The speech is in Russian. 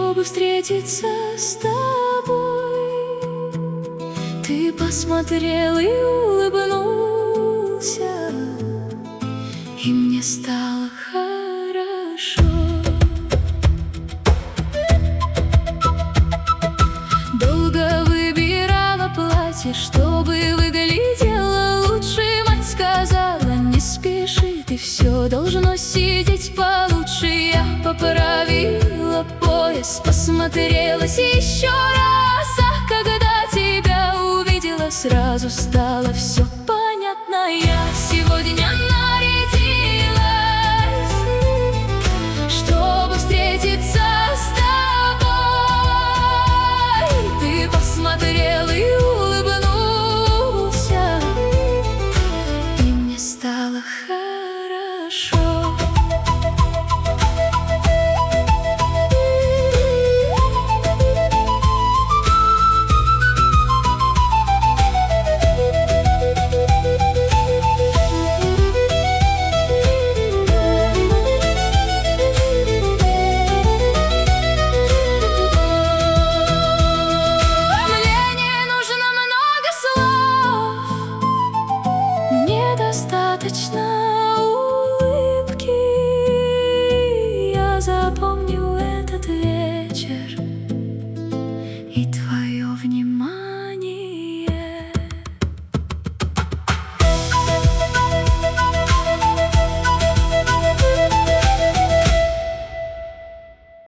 чтобы встретиться с тобой. Ты посмотрел и улыбнулся, и мне стало хорошо. Долго выбирала платье, чтобы выглядело лучше. Мать сказала: не спеши, ты все должно сидеть получше. Я поправила пояс, посмотрелась еще раз. А когда тебя увидела, сразу стало все понятно. Я сегодня нарядилась